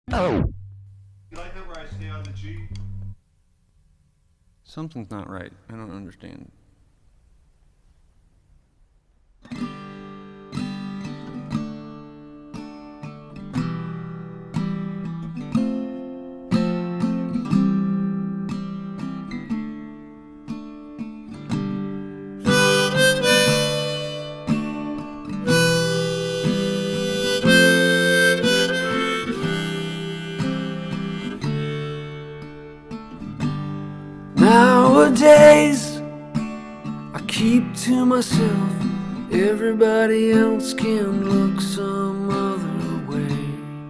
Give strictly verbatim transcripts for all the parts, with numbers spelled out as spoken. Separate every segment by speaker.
Speaker 1: You like that where I stay on the G?
Speaker 2: Something's not right. I don't understand.
Speaker 3: Nowadays, I keep to myself. Everybody else can look some other way.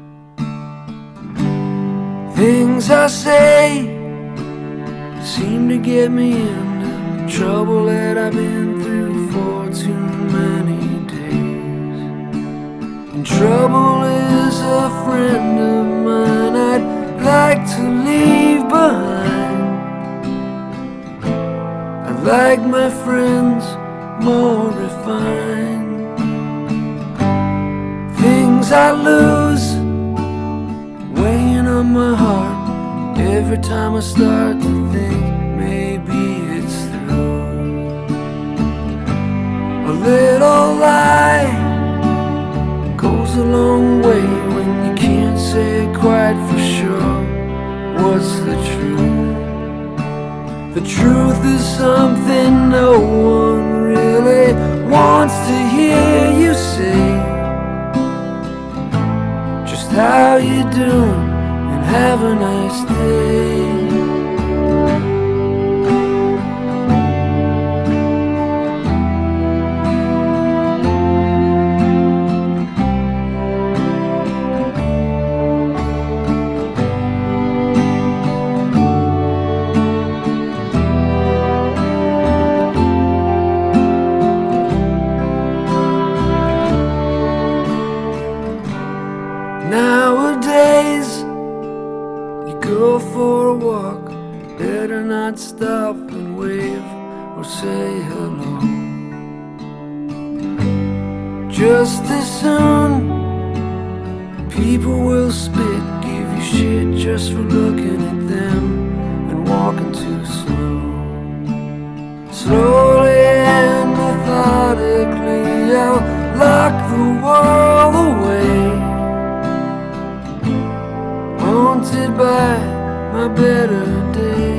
Speaker 3: Things I say seem to get me into trouble that I've been through for too many days. And trouble is a friend of mine I'd like to leave behind. Like my friends, more refined. Things I lose, weighing on my heart. Every time I start to think maybe it's through. A little lie goes a long way when you can't say quite for sure what's the truth. The truth is something no one really wants to hear you say. Just how you doing and have a nice day. Nowadays, you go for a walk, better not stop and wave or say hello. Just as soon, people will spit, give you shit just for looking at them and walking too slow. Slowly and methodically, I'll lock the world away, haunted by my better days.